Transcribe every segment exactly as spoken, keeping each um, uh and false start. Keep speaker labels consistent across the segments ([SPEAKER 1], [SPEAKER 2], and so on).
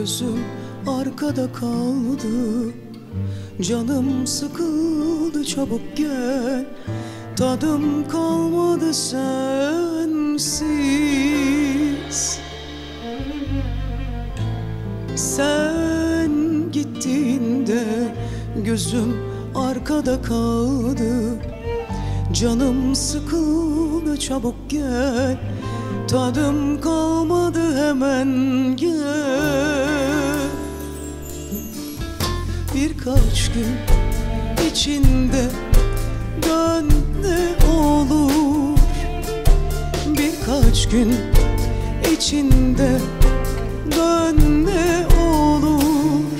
[SPEAKER 1] Gözüm arkada kaldı, canım sıkıldı, çabuk gel. Tadım kalmadı sensiz. Sen gittiğinde gözüm arkada kaldı, canım sıkıldı, çabuk gel. Tadım kalmadı, hemen gel. Birkaç gün içinde dön ne olur. Birkaç gün içinde dön ne olur.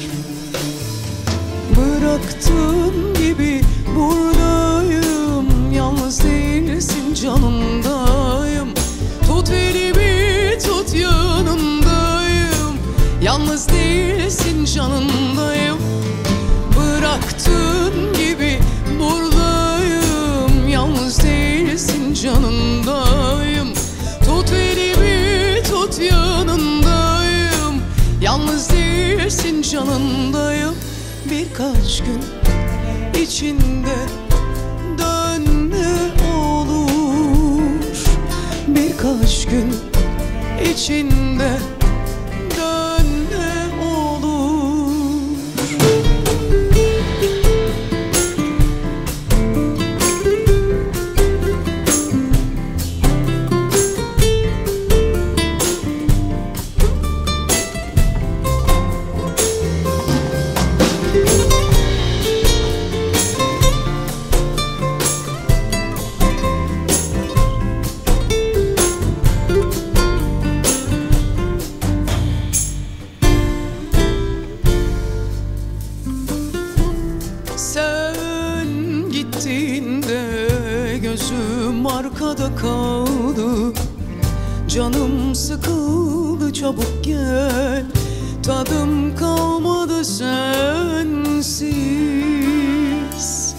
[SPEAKER 1] Bıraktığın gibi buradayım, yalnız değilsin, canımdayım. Tut elimi, tut yanındayım, yalnız değilsin, canındayım. Bıraktığın gibi buradayım, yalnız değilsin, canındayım. Tut elimi, tut yanındayım, yalnız değilsin, canındayım. Birkaç gün içinde dön ne olur. Birkaç gün içinde dön ne olur. Sen gittiğinde gözüm arkada kaldı, canım sıkıldı, çabuk gel. Tadım kalmadı sensiz.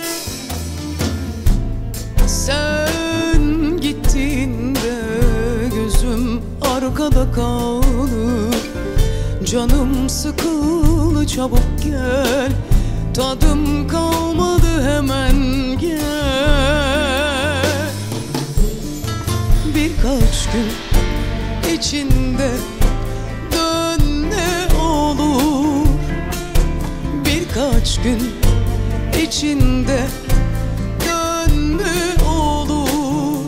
[SPEAKER 1] Sen gittiğinde gözüm arkada kaldı, canım sıkıldı, çabuk gel. Tadım kalmadı, hemen gel. Birkaç gün içinde dön ne olur. Birkaç gün içinde dön ne olur.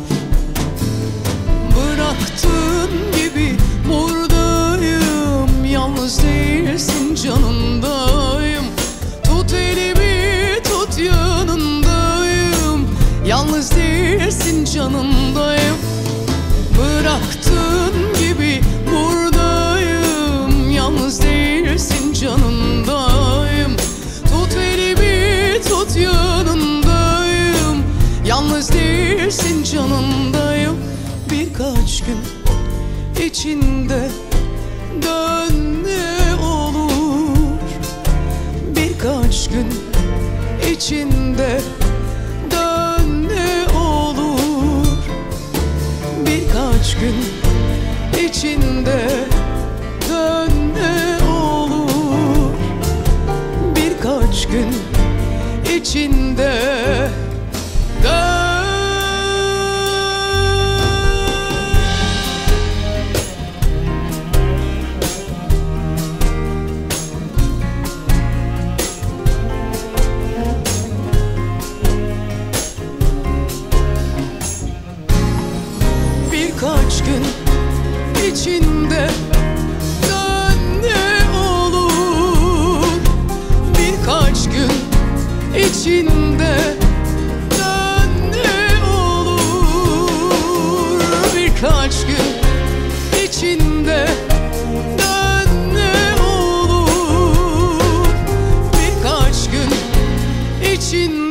[SPEAKER 1] Bıraktığın gibi buradayım, yalnız değilsin, canındayım. Tut elimi, tut yanındayım, yalnız değilsin, canındayım. Bıraktığın gibi buradayım, yalnız değilsin, canındayım. Tut elimi, tut yanındayım, yalnız değilsin, canındayım. Birkaç gün içinde dön ne olur. Birkaç gün içinde dön ne olur. Birkaç gün içinde dön ne olur. Birkaç gün içinde dön. Birkaç gün içinde dön ne olur. Birkaç gün içinde dön ne olur. Birkaç gün içinde dön ne olur. Birkaç gün içinde